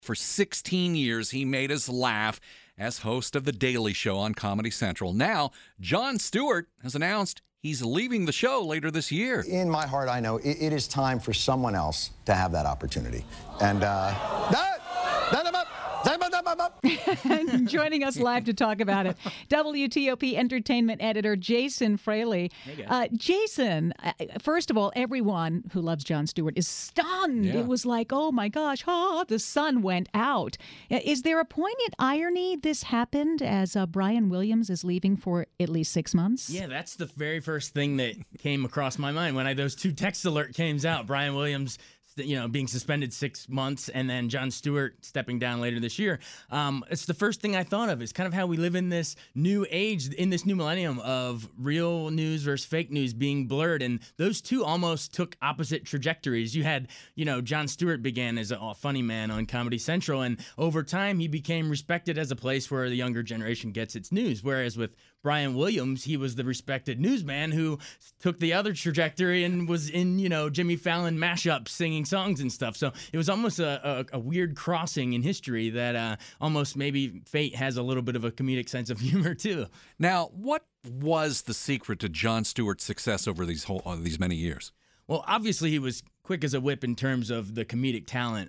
For 16 years, he made us laugh as host of The Daily Show on Comedy Central. Now, Jon Stewart has announced he's leaving the show later this year. In my heart, I know it is time for someone else to have that opportunity. And joining us live to talk about it, WTOP entertainment editor Jason Fraley. Jason, first of all, everyone who loves Jon Stewart is stunned. Yeah. It was like, oh my gosh, the sun went out. Is there a poignant irony this happened as Brian Williams is leaving for at least 6 months? Yeah, that's the very first thing that came across my mind when those two text alert came out. Brian Williams, being suspended 6 months, and then Jon Stewart stepping down later this year. It's the first thing I thought of. It's kind of how we live in this new age, in this new millennium of real news versus fake news being blurred, and those two almost took opposite trajectories. You had, Jon Stewart began as a funny man on Comedy Central, and over time he became respected as a place where the younger generation gets its news, whereas with Brian Williams, he was the respected newsman who took the other trajectory and was in, Jimmy Fallon mashups singing songs and stuff. So it was almost a weird crossing in history that almost maybe fate has a little bit of a comedic sense of humor too. Now, what was the secret to Jon Stewart's success over these many years? Well, obviously he was quick as a whip in terms of the comedic talent.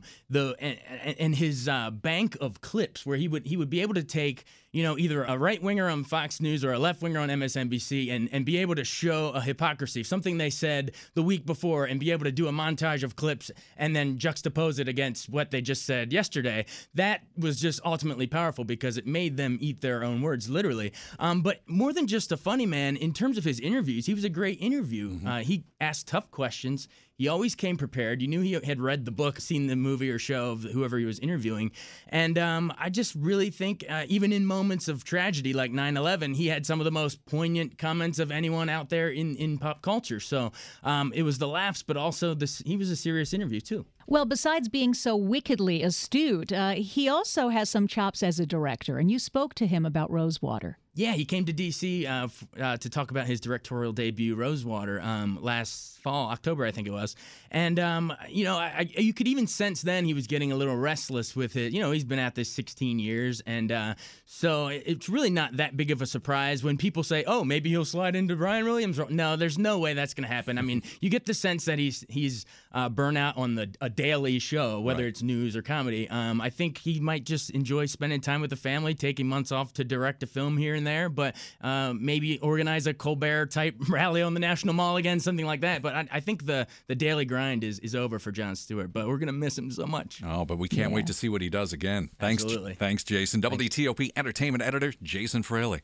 And his bank of clips where he would be able to take either a right winger on Fox News or a left winger on MSNBC and be able to show a hypocrisy, something they said the week before, and be able to do a montage of clips and then juxtapose it against what they just said yesterday. That was just ultimately powerful because it made them eat their own words, literally. But more than just a funny man, in terms of his interviews, he was a great interview. He asked tough questions. He always came prepared. You knew he had read the book, seen the movie or show of whoever he was interviewing. And I just really think even in moments of tragedy like 9/11, he had some of the most poignant comments of anyone out there in pop culture. So it was the laughs, but also he was a serious interview too. Well, besides being so wickedly astute, he also has some chops as a director, and you spoke to him about Rosewater. Yeah, he came to D.C. To talk about his directorial debut, Rosewater, last fall, October, I think it was. And, you could even sense then he was getting a little restless with it. He's been at this 16 years. And so it's really not that big of a surprise when people say, oh, maybe he'll slide into Brian Williams. No, there's no way that's going to happen. I mean, you get the sense that he's burnout on a daily show, whether it's news or comedy. I think he might just enjoy spending time with the family, taking months off to direct a film here and there, but maybe organize a Colbert-type rally on the National Mall again, something like that. But I think the daily grind is over for Jon Stewart, but we're going to miss him so much. Oh, but we can't wait to see what he does again. Absolutely. Thanks, Jason. WTOP entertainment editor Jason Fraley.